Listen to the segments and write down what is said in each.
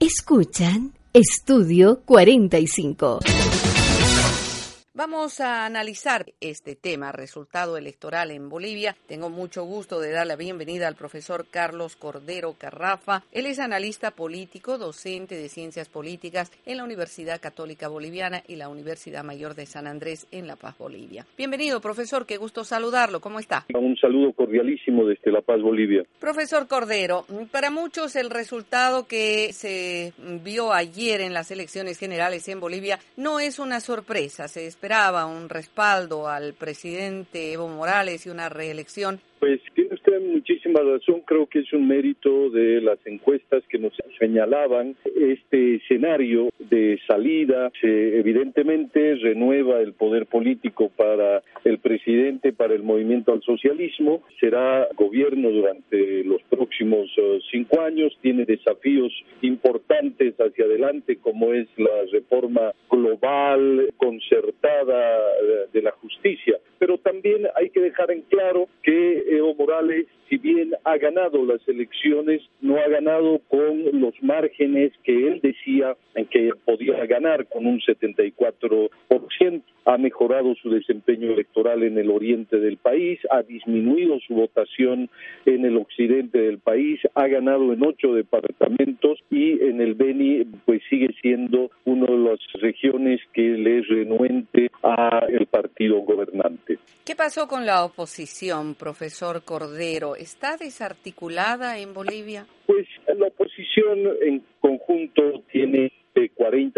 Escuchan Estudio 45. Vamos a analizar este tema, resultado electoral en Bolivia. Tengo mucho gusto de dar la bienvenida al profesor Carlos Cordero Carrafa. Él es analista político, docente de Ciencias Políticas en la Universidad Católica Boliviana y la Universidad Mayor de San Andrés en La Paz, Bolivia. Bienvenido, profesor, qué gusto saludarlo. ¿Cómo está? Un saludo cordialísimo desde La Paz, Bolivia. Profesor Cordero, para muchos el resultado que se vio ayer en las elecciones generales en Bolivia no es una sorpresa. Se esperaba un respaldo al presidente Evo Morales y una reelección. Pues tiene usted muchísima razón, creo que es un mérito de las encuestas que nos señalaban este escenario de salida. Evidentemente renueva el poder político para el presidente, para el movimiento al socialismo, será gobierno durante los próximos 5 años, tiene desafíos importantes hacia adelante como es la reforma global, concertada de la justicia, pero también hay que dejar en claro que Evo Morales, si bien ha ganado las elecciones, no ha ganado con los márgenes que él decía que podía ganar, con un 74%. Ha mejorado su desempeño electoral en el oriente del país, ha disminuido su votación en el occidente del país, ha ganado en 8 departamentos y en el Beni pues sigue siendo una de las regiones que le es renuente al partido gobernante. ¿Qué pasó con la oposición, profesor Cordero? ¿Está desarticulada en Bolivia? Pues la oposición en conjunto tiene el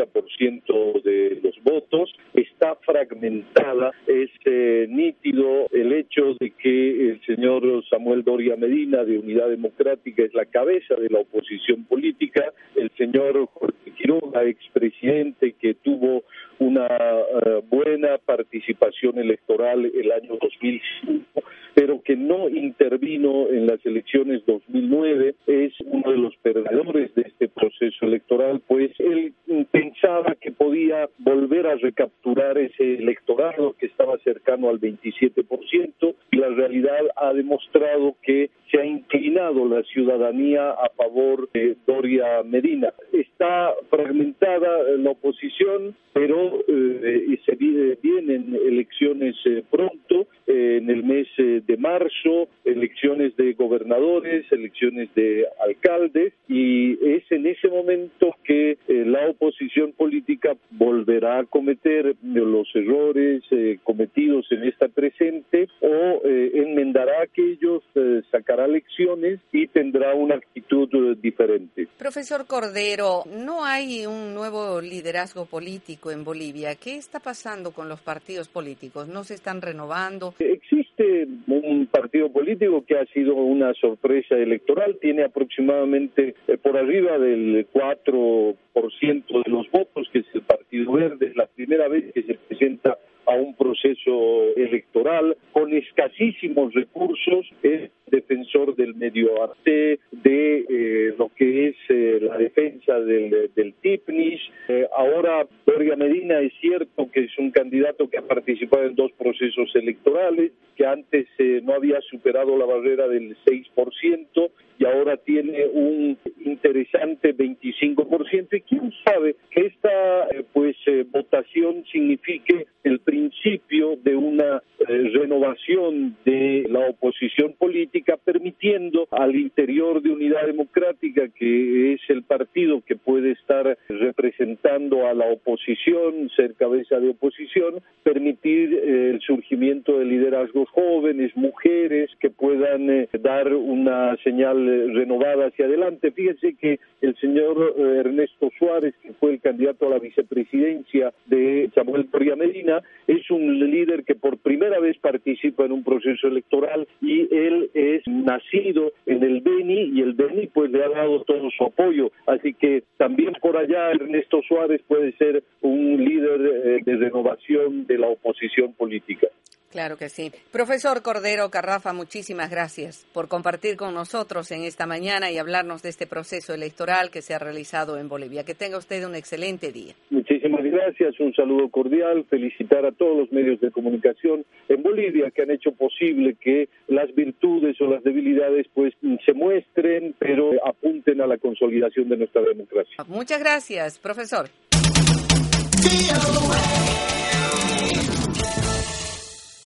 40% de los votos, está fragmentada, es nítido el hecho de que el señor Samuel Doria Medina de Unidad Democrática es la cabeza de la oposición política, el señor Jorge Quiroga, expresidente que tuvo una buena participación electoral el año 2005, pero que no intervino en las elecciones 2009, es uno de los perdedores de este proceso electoral, pues él pensaba que podía volver a recapturar ese electorado que estaba cercano al 27%, y la realidad ha demostrado que se ha inclinado la ciudadanía a favor de Doria Medina. Está fragmentada la oposición, pero se vienen elecciones pronto, en el mes de marzo, elecciones de gobernadores, elecciones de alcaldes, y es en ese momento que la oposición política volverá a cometer los errores cometidos en esta presente o enmendará aquellos, sacará lecciones y tendrá una actitud diferente. Profesor Cordero, no hay un nuevo liderazgo político en Bolivia. ¿Qué está pasando con los partidos políticos? ¿No se están renovando? Existe un partido político que ha sido una sorpresa electoral, tiene aproximadamente por arriba del 4% de los votos, que es el Partido Verde. Es la primera vez que se presenta a un proceso electoral con escasísimos recursos, es defensor del medio arte, de lo que es la defensa del TIPNIS. Ahora Doria Medina es cierto que es un candidato que ha participado en 2 procesos electorales, que antes no había superado la barrera del 6% y ahora tiene un interesante 25%, y quién sabe que esta votación signifique el principio de una renovación de la oposición política, permitiendo al interior de Unidad Democrática, que es el partido que puede estar representando a la oposición, ser cabeza de oposición, permitir el surgimiento de liderazgos jóvenes, mujeres, que puedan dar una señal renovada hacia adelante. Fíjense que el señor Ernesto Suárez, que fue el candidato a la vicepresidencia de Samuel Doria Medina, es un líder que por primera vez participa en un proceso electoral, y él es nacido en el Beni, y el Beni pues le ha dado todo su apoyo, así que también por allá Ernesto Suárez puede ser un líder de renovación de la oposición política. Claro que sí. Profesor Cordero Carrafa, muchísimas gracias por compartir con nosotros en esta mañana y hablarnos de este proceso electoral que se ha realizado en Bolivia. Que tenga usted un excelente día. Muchísimas Muchísimas gracias, un saludo cordial, felicitar a todos los medios de comunicación en Bolivia que han hecho posible que las virtudes o las debilidades pues se muestren, pero apunten a la consolidación de nuestra democracia. Muchas gracias, profesor.